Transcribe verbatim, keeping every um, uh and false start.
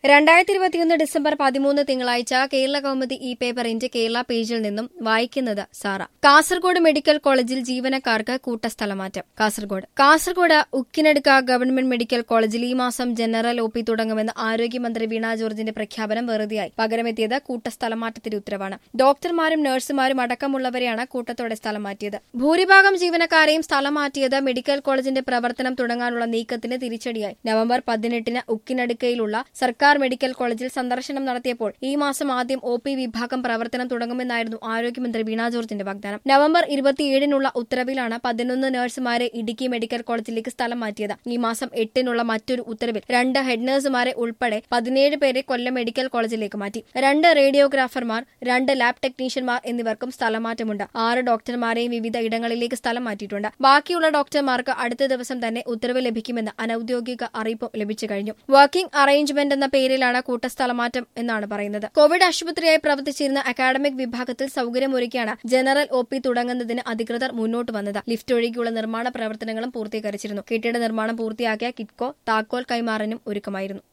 രണ്ടായിരത്തി ഇരുപത്തിയൊന്ന് ഡിസംബർ പതിമൂന്ന് തിങ്കളാഴ്ച കേരള കൗമുദി ഈ പേപ്പറിന്റെ കേരള പേജിൽ നിന്നും വായിക്കുന്നത് സാറ. കാസർഗോഡ് മെഡിക്കൽ കോളേജിൽ ജീവനക്കാർക്ക് കൂട്ടസ്ഥലമാറ്റം. കാസർഗോഡ് കാസർഗോഡ് ഉക്കിനടുക്ക ഗവൺമെന്റ് മെഡിക്കൽ കോളേജിൽ ഈ മാസം ജനറൽ ഒ പി തുടങ്ങുമെന്ന് ആരോഗ്യമന്ത്രി വീണ ജോർജിന്റെ പ്രഖ്യാപനം വെറുതെയായി. പകരമെത്തിയത് കൂട്ടസ്ഥലമാറ്റത്തിന്റെ ഉത്തരവാണ്. ഡോക്ടർമാരും നഴ്സുമാരും അടക്കമുള്ളവരെയാണ് കൂട്ടത്തോടെ സ്ഥലം മാറ്റിയത്. ഭൂരിഭാഗം ജീവനക്കാരെയും സ്ഥലം മാറ്റിയത് മെഡിക്കൽ കോളേജിന്റെ പ്രവർത്തനം തുടങ്ങാനുള്ള നീക്കത്തിന് തിരിച്ചടിയായി. നവംബർ പതിനെട്ടിന് ഉക്കിനടുക്കയിലുള്ള സർക്കാർ മെഡിക്കൽ കോളേജിൽ സന്ദർശനം നടത്തിയപ്പോൾ ഈ മാസം ആദ്യം ഒ പി വിഭാഗം പ്രവർത്തനം തുടങ്ങുമെന്നായിരുന്നു ആരോഗ്യമന്ത്രി വീണ ജോർജിന്റെ വാഗ്ദാനം. നവംബർ ഇരുപത്തിയേഴിനുള്ള ഉത്തരവിലാണ് പതിനൊന്ന് നഴ്സുമാരെ ഇടുക്കി മെഡിക്കൽ കോളേജിലേക്ക് സ്ഥലം മാറ്റിയത്. ഈ മാസം എട്ടിനുള്ള മറ്റൊരു ഉത്തരവിൽ രണ്ട് ഹെഡ് നഴ്സുമാരെ ഉൾപ്പെടെ പതിനേഴ് പേരെ കൊല്ലം മെഡിക്കൽ കോളേജിലേക്ക് മാറ്റി. രണ്ട് റേഡിയോഗ്രാഫർമാർ, രണ്ട് ലാബ് ടെക്നീഷ്യന്മാർ എന്നിവർക്കും സ്ഥലമാറ്റമുണ്ട്. ആറ് ഡോക്ടർമാരെയും വിവിധ ഇടങ്ങളിലേക്ക് സ്ഥലം മാറ്റിയിട്ടുണ്ട്. ബാക്കിയുള്ള ഡോക്ടർമാർക്ക് അടുത്ത ദിവസം തന്നെ ഉത്തരവ് ലഭിക്കുമെന്ന് അനൌദ്യോഗിക അറിയിപ്പും ലഭിച്ചു കഴിഞ്ഞു. വർക്കിംഗ് അറേഞ്ച്മെന്റ് എന്ന പേരിലാണ് കൂട്ടസ്ഥലമാറ്റം എന്നാണ് പറയുന്നത്. കോവിഡ് ആശുപത്രിയായി പ്രവർത്തിച്ചിരുന്ന അക്കാഡമിക് വിഭാഗത്തിൽ സൌകര്യമൊരുക്കിയാണ് ജനറൽ ഒ പി തുടങ്ങുന്നതിന് അധികൃതർ മുന്നോട്ട് വന്നത്. ലിഫ്റ്റ് ഒഴികെയുള്ള നിർമ്മാണ പ്രവർത്തനങ്ങളും പൂർത്തീകരിച്ചിരുന്നു. കെട്ടിട നിർമ്മാണം പൂർത്തിയാക്കിയ കിറ്റ്കോ താക്കോൽ കൈമാറാനും ഒരുക്കമായിരുന്നു.